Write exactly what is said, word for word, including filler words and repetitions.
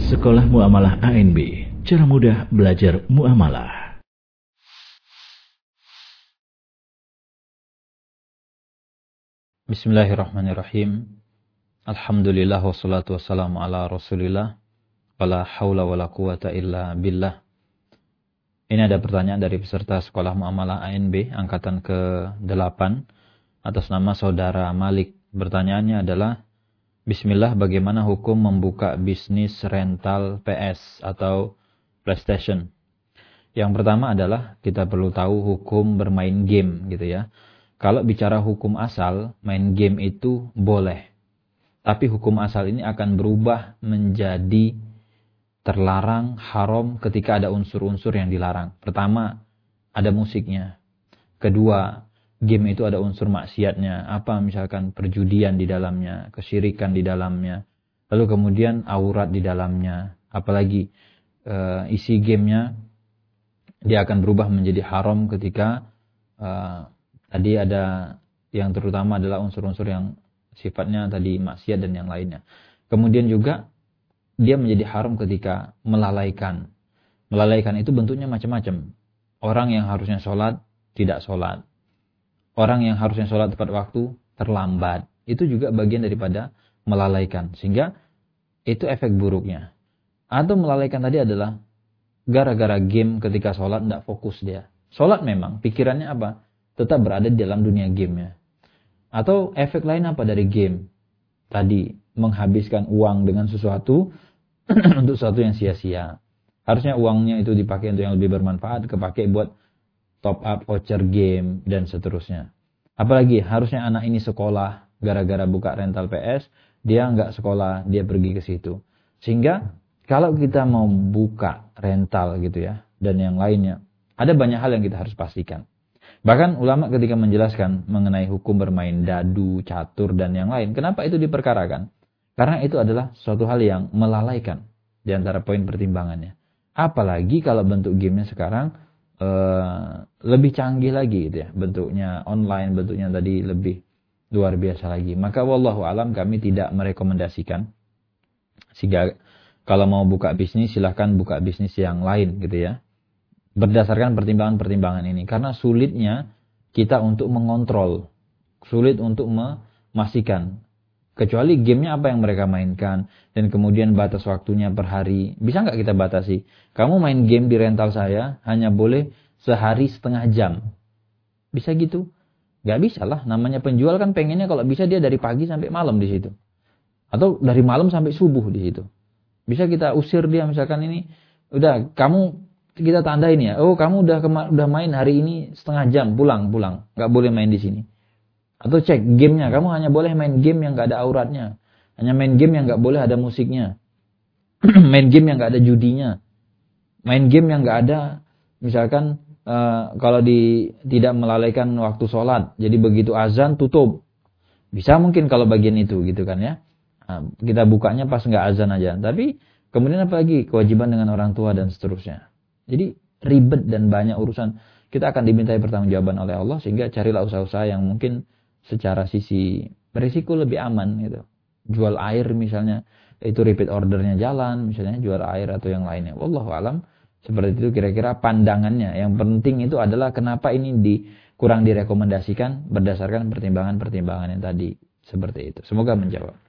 Sekolah Muamalah A N B, cara mudah belajar muamalah. Bismillahirrahmanirrahim. Alhamdulillah wassalatu wassalamu ala Rasulillah. Wala haula wala quwata illa billah. Ini ada pertanyaan dari peserta Sekolah Muamalah A N B angkatan ke delapan atas nama saudara Malik. Pertanyaannya adalah, Bismillah, bagaimana hukum membuka bisnis rental P S atau PlayStation? Yang pertama adalah kita perlu tahu hukum bermain game gitu ya. Kalau bicara hukum asal, main game itu boleh. Tapi hukum asal ini akan berubah menjadi terlarang, haram ketika ada unsur-unsur yang dilarang. Pertama, ada musiknya. Kedua, game itu ada unsur maksiatnya. Apa misalkan perjudian di dalamnya, kesyirikan di dalamnya. Lalu kemudian aurat di dalamnya. Apalagi e, isi gamenya, dia akan berubah menjadi haram ketika e, tadi ada yang terutama adalah unsur-unsur yang sifatnya tadi maksiat dan yang lainnya. Kemudian juga dia menjadi haram ketika melalaikan. Melalaikan itu bentuknya macam-macam. Orang yang harusnya sholat, tidak sholat. Orang yang harusnya sholat tepat waktu, terlambat. Itu juga bagian daripada melalaikan. Sehingga itu efek buruknya. Atau melalaikan tadi adalah gara-gara game ketika sholat tidak fokus dia. Sholat memang, pikirannya apa? Tetap berada di dalam dunia gamenya. Atau efek lain apa dari game? Tadi, menghabiskan uang dengan sesuatu untuk sesuatu yang sia-sia. Harusnya uangnya itu dipakai untuk yang lebih bermanfaat, kepakai buat top up voucher game dan seterusnya. Apalagi harusnya anak ini sekolah, gara-gara buka rental P S, dia nggak sekolah, dia pergi ke situ. Sehingga kalau kita mau buka rental gitu ya, dan yang lainnya, ada banyak hal yang kita harus pastikan. Bahkan ulama ketika menjelaskan mengenai hukum bermain dadu, catur dan yang lain, kenapa itu diperkarakan? Karena itu adalah suatu hal yang melalaikan di antara poin pertimbangannya. Apalagi kalau bentuk gamenya sekarang Uh, lebih canggih lagi gitu ya, bentuknya online, bentuknya tadi lebih luar biasa lagi. Maka wallahu alam kami tidak merekomendasikan. Sehingga kalau mau buka bisnis silahkan buka bisnis yang lain gitu ya, berdasarkan pertimbangan-pertimbangan ini. Karena sulitnya kita untuk mengontrol, sulit untuk memastikan. Kecuali gamenya apa yang mereka mainkan. Dan kemudian batas waktunya per hari. Bisa nggak kita batasi? Kamu main game di rental saya hanya boleh sehari setengah jam. Bisa gitu? Nggak bisa lah. Namanya penjual kan pengennya kalau bisa dia dari pagi sampai malam di situ. Atau dari malam sampai subuh di situ. Bisa kita usir dia misalkan ini. Udah kamu kita tandain ya. Oh kamu udah udah main hari ini setengah jam. Pulang, pulang. Nggak boleh main di sini. Atau cek gamenya, kamu hanya boleh main game yang gak ada auratnya. Hanya main game yang gak boleh ada musiknya. Main game yang gak ada judinya. Main game yang gak ada, misalkan uh, kalau di tidak melalaikan waktu sholat. Jadi begitu azan tutup. Bisa mungkin kalau bagian itu gitu kan ya. Nah, kita bukanya pas gak azan aja. Tapi kemudian apa lagi? Kewajiban dengan orang tua dan seterusnya. Jadi ribet dan banyak urusan. Kita akan dimintai pertanggungjawaban oleh Allah. Sehingga carilah usaha-usaha yang mungkin secara sisi berisiko lebih aman gitu. Jual air misalnya, itu repeat ordernya jalan, misalnya jual air atau yang lainnya. Wallahu alam, seperti itu kira-kira pandangannya. Yang penting itu adalah kenapa ini di, kurang direkomendasikan berdasarkan pertimbangan-pertimbangan yang tadi seperti itu. Semoga menjawab.